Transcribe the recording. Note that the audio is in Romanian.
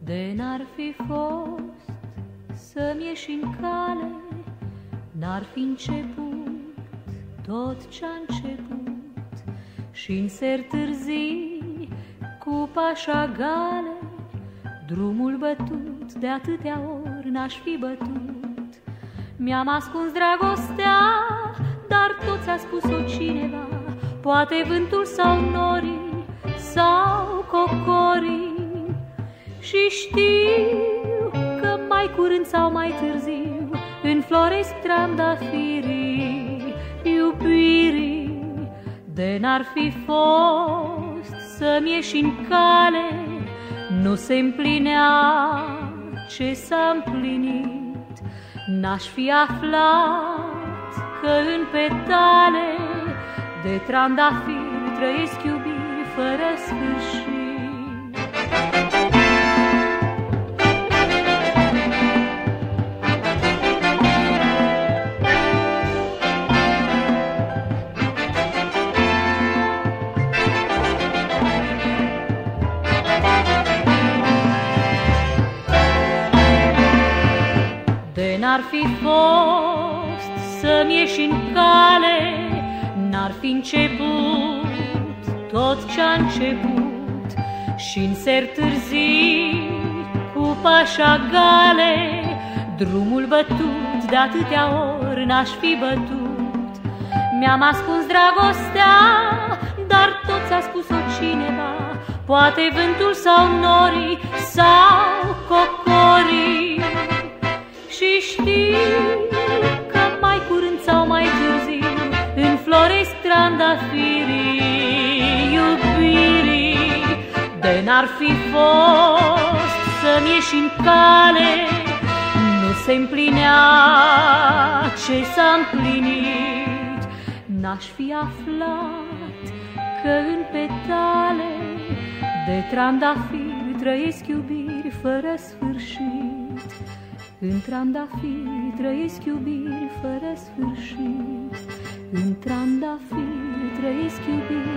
De n-ar fi fost să-mi ieși în cale, n-ar fi început tot ce-a început. Și-n ser târzii, cu pașa gale, drumul bătut de atâtea ori n-aș fi bătut. Mi-am ascuns dragostea, dar tot ți-a spus-o cineva, poate vântul sau norii sau cocorii. Și știu că mai curând sau mai târziu înfloresc trandafirii iubirii. De n-ar fi fost să-mi ieși în cale, nu se împlinea ce s-a împlinit. N-aș fi aflat că în petale de trandafiri trăiesc iubiri fără sfârșit. N-ar fi fost să-mi ieși în cale, n-ar fi început tot ce-a început. Și-n ser târzii, cu pașa gale, drumul bătut de atâtea ori n-aș fi bătut. Mi-am ascuns dragostea, dar tot ți-a spus-o cineva, poate vântul sau norii sau cocorii. Și știu că mai curând sau mai târziu înfloresc trandafirii iubirii. De n-ar fi fost să-mi ieși în cale, nu se împlinea ce s-a împlinit. N-aș fi aflat că în petale de trandafiri trăiesc iubiri fără sfârșit. În trandafiri trăiesc iubiri fără sfârșit. În trandafiri trăiesc iubiri